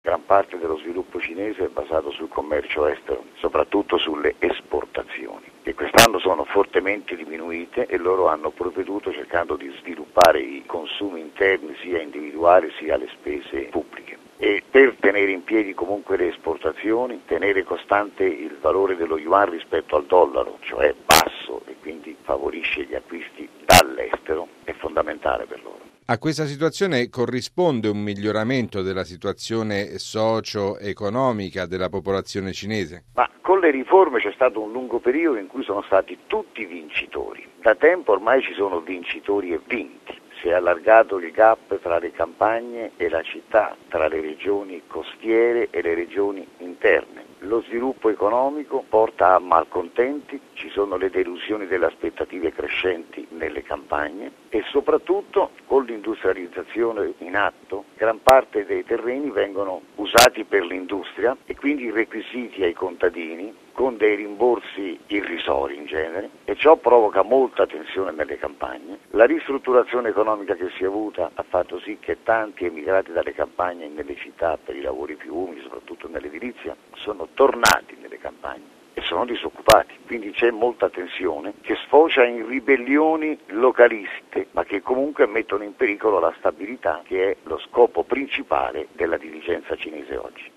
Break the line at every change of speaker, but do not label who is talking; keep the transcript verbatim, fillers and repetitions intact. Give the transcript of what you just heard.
Gran parte dello sviluppo cinese è basato sul commercio estero, soprattutto sulle esportazioni, che quest'anno sono fortemente diminuite e loro hanno provveduto cercando di sviluppare i consumi interni sia individuali sia alle spese pubbliche. E per tenere in piedi comunque le esportazioni, tenere costante il valore dello yuan rispetto al dollaro, cioè basso e quindi favorisce gli acquisti dall'estero, è fondamentale per loro.
A questa situazione corrisponde un miglioramento della situazione socio-economica della popolazione cinese?
Ma con le riforme c'è stato un lungo periodo in cui sono stati tutti vincitori. Da tempo ormai ci sono vincitori e vinti. Si è allargato il gap tra le campagne e la città, tra le regioni costiere e le regioni interne. Lo sviluppo economico porta a malcontenti, ci sono le delusioni delle aspettative crescenti nelle campagne e soprattutto con l'industrializzazione in atto gran parte dei terreni vengono usati per l'industria e quindi requisiti ai contadini con dei rimborsi irrisori in genere e ciò provoca molta tensione nelle campagne. La ristrutturazione economica che si è avuta ha fatto sì che tanti emigrati dalle campagne nelle città per i lavori più umili, soprattutto nell'edilizia, sono tornati nelle campagne e sono disoccupati, quindi c'è molta tensione che sfocia in ribellioni localiste, ma che comunque mettono in pericolo la stabilità che è lo scopo principale della dirigenza cinese oggi.